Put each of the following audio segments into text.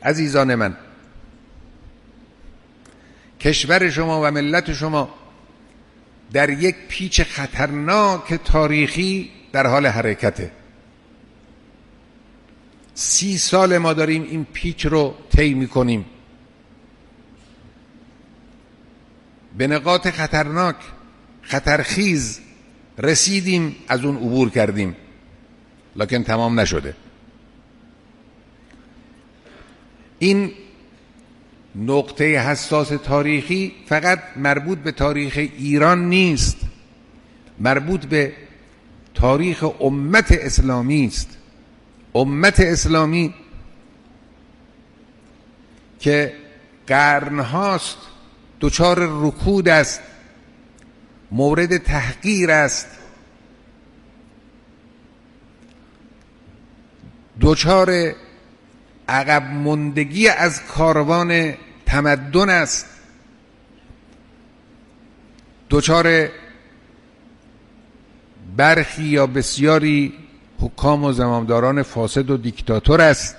عزیزان من، کشور شما و ملت شما در یک پیچ خطرناک تاریخی در حال حرکته. 30 سال ما داریم این پیچ رو طی می‌کنیم. به نقاط خطرناک، خطرخیز رسیدیم، از اون عبور کردیم، لکن تمام نشده. این نقطه حساس تاریخی فقط مربوط به تاریخ ایران نیست، مربوط به تاریخ امت اسلامی است. امت اسلامی که قرنهاست دچار رکود است، مورد تحقیر است، دچار عقب ماندگی از کاروان تمدن است، دچار برخی یا بسیاری حکام و زمامداران فاسد و دیکتاتور است.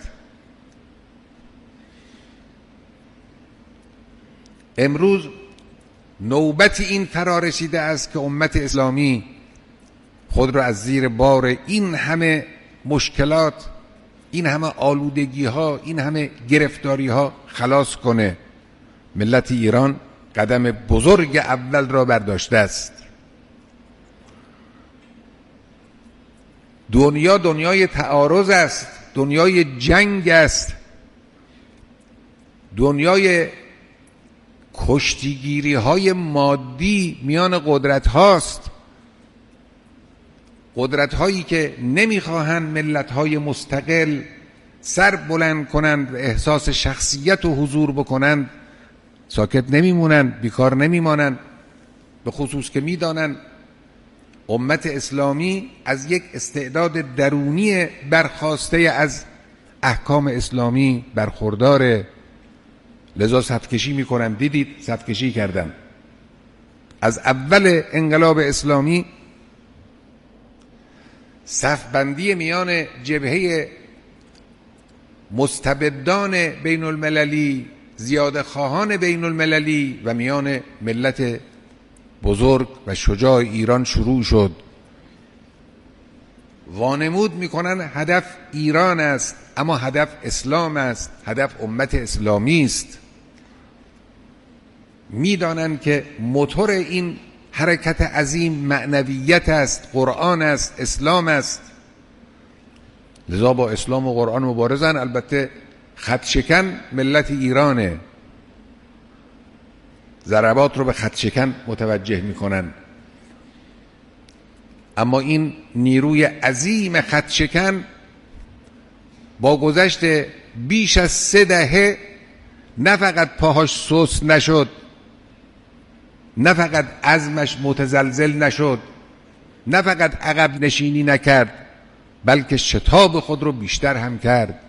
امروز نوبت این فرا رسیده است که امت اسلامی خود را از زیر بار این همه مشکلات، این همه آلودگی ها، این همه گرفتاری ها خلاص کنه. ملت ایران قدم بزرگ اول را برداشته است. دنیا دنیای تعارض است، دنیای جنگ است، دنیای کشتیگیری های مادی میان قدرت هاست، قدرت هایی که نمیخواهند ملت های مستقل سر بلند کنند و احساس شخصیت و حضور بکنند ساکت نمیمونند، بیکار نمیمانند، به خصوص که میدانند امت اسلامی از یک استعداد درونی برخاسته از احکام اسلامی برخورداره. لذا صفکشی میکنن. دیدید صفکشی کردن از اول انقلاب اسلامی، صفبندی میان جبهه مستبدان بین المللی، زیاده خواهان بین المللی و میان ملت بزرگ و شجاع ایران شروع شد. وانمود میکنن هدف ایران است، اما هدف اسلام است، هدف امت اسلامی است. میدانند که موتور این حرکت عظیم معنویت است، قرآن است، اسلام است. لذا با اسلام و قرآن مبارزن. البته خط شکن ملت ایرانه، ضربات رو به خط شکن متوجه میکنن، اما این نیروی عظیم خط شکن با گذشت بیش از 3 دهه نه فقط پاهاش سست نشد، نه فقط عزمش متزلزل نشد، نه فقط عقب نشینی نکرد، بلکه شتاب خود رو بیشتر هم کرد.